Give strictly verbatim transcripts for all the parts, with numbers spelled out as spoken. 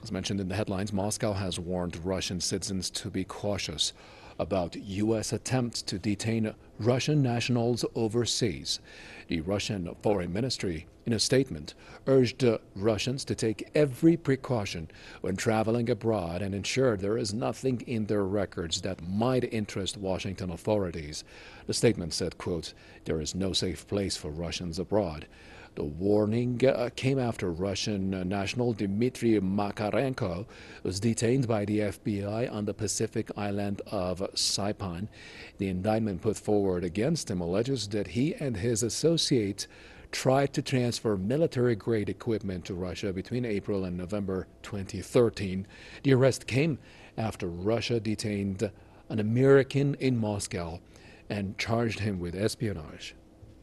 As mentioned in the headlines, Moscow has warned Russian citizens to be cautious about U S attempts to detain Russian nationals overseas. The Russian Foreign Ministry, in a statement, urged uh, Russians to take every precaution when traveling abroad and ensure there is nothing in their records that might interest Washington authorities. The statement said, quote, "There is no safe place for Russians abroad." The warning uh, came after Russian uh, national Dmitry Makarenko was detained by the F B I on the Pacific island of Saipan. The indictment put forward against him alleges that he and his associates tried to transfer military-grade equipment to Russia between April and November twenty thirteen. The arrest came after Russia detained an American in Moscow and charged him with espionage.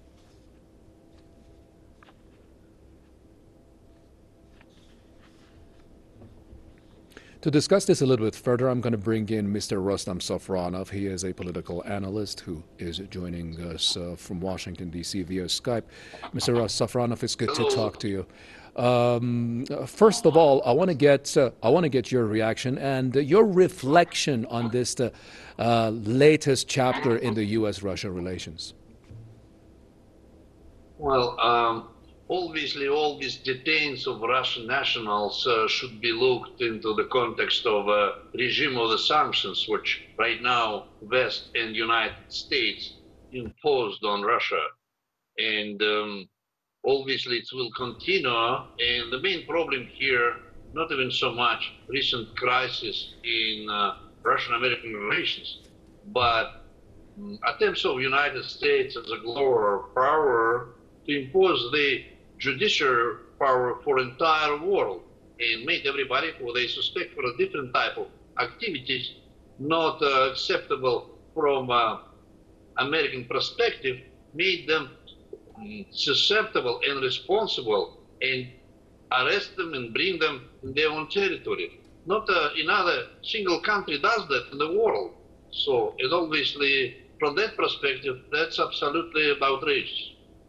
To discuss this a little bit further, I'm going to bring in Mister Rustam Safronov. He is a political analyst who is joining us uh, from Washington, D C via Skype. Mister Safronov, it's good to talk to you. Um, first of all, I want to get uh, I want to get your reaction and uh, your reflection on this uh, uh, latest chapter in the U S Russia relations. Well, um, obviously, all these detains of Russian nationals uh, should be looked into the context of a regime of the sanctions, which right now West and United States imposed on Russia. And um, obviously it will continue. And the main problem here, not even so much recent crisis in uh, Russian-American relations, but um, attempts of United States as a global power to impose the judicial power for entire world and made everybody who they suspect for a different type of activities not uh, acceptable from uh, American perspective, made them um, susceptible and responsible and arrest them and bring them in their own territory. Not uh, another single country does that in the world. So, and obviously, from that perspective, that's absolutely outrageous.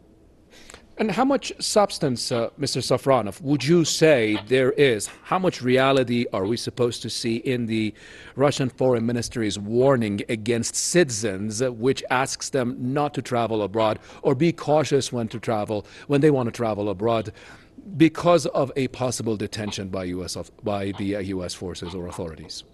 And how much substance, uh, Mister Safronov, would you say there is? How much reality are we supposed to see in the Russian Foreign Ministry's warning against citizens, uh, which asks them not to travel abroad or be cautious when to travel, when they want to travel abroad, because of a possible detention by U S by the uh, U S forces or authorities?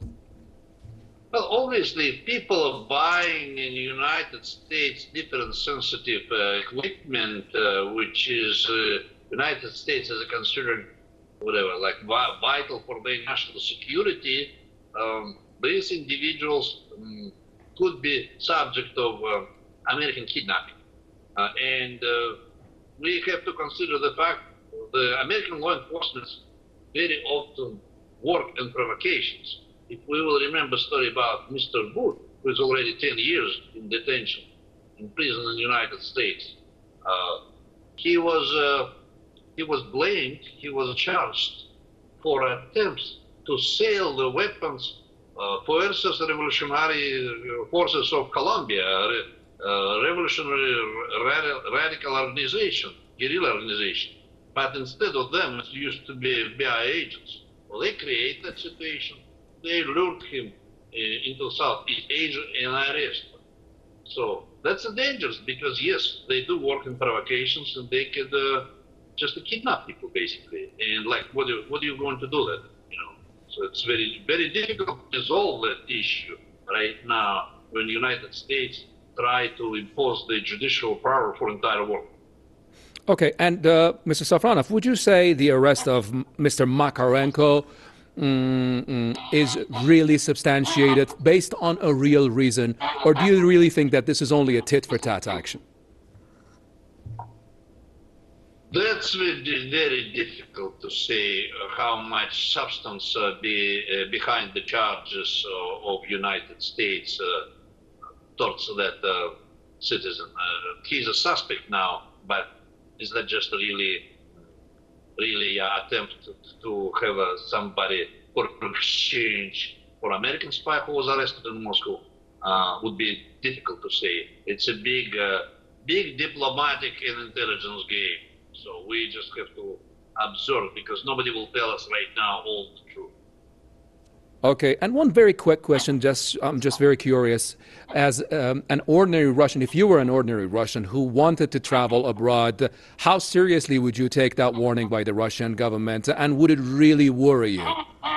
Well, obviously, people are buying in the United States different sensitive uh, equipment, uh, which is uh, United States is considered whatever, like vital for their national security. Um, these individuals um, could be subject of uh, American kidnapping, uh, and uh, we have to consider the fact the American law enforcement very often work on provocations. If we will remember a story about Mister Booth, who is already ten years in detention, in prison in the United States, uh, he was uh, he was blamed, he was charged for attempts to sell the weapons uh, Fuerzas Revolutionary Forces of Colombia, uh, revolutionary radical organization, guerrilla organization. But instead of them, it used to be F B I agents. Well, they create that situation. They lured him uh, into Southeast Asia and arrested him. So that's dangerous because, yes, they do work in provocations and they could uh, just kidnap people, basically. And, like, what are, what are you going to do then? You know? So it's very, very difficult to resolve that issue right now when the United States try to impose the judicial power for the entire world. Okay, and uh, Mister Safronov, would you say the arrest of Mister Makarenko mm, mm, is really substantiated based on a real reason, or do you really think that this is only a tit-for-tat action? That's very, very difficult to say uh, how much substance uh, be uh, behind the charges uh, of United States uh, towards that uh, citizen. Uh, he's a suspect now, but is that just really, really uh, attempt to, to have uh, somebody for exchange for American spy who was arrested in Moscow? Uh, would be difficult to say. It's a big, uh, big diplomatic and intelligence game. So we just have to absurd because nobody will tell us right now all the truth. Okay, and one very quick question, just I'm just very curious. As um, an ordinary Russian, if you were an ordinary Russian who wanted to travel abroad, how seriously would you take that warning by the Russian government, and would it really worry you?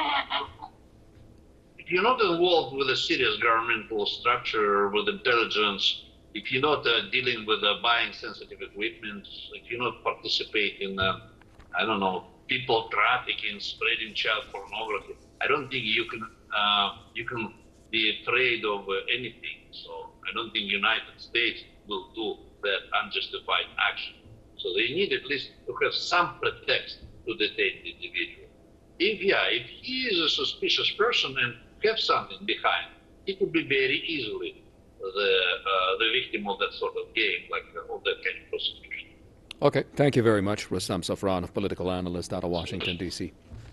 If you're not involved with a serious governmental structure, with intelligence, if you're not uh, dealing with uh, buying sensitive equipment, if you're not participating, uh, I don't know, people trafficking, spreading child pornography, I don't think you can uh, you can be afraid of uh, anything. So I don't think United States will do that unjustified action. So they need at least to have some pretext to detain the individual. If yeah, if he is a suspicious person and have something behind, he could be very easily the uh, the victim of that sort of game, like uh, of that kind of prosecution. Okay, thank you very much, Rustam Safronov, political analyst out of Washington, D C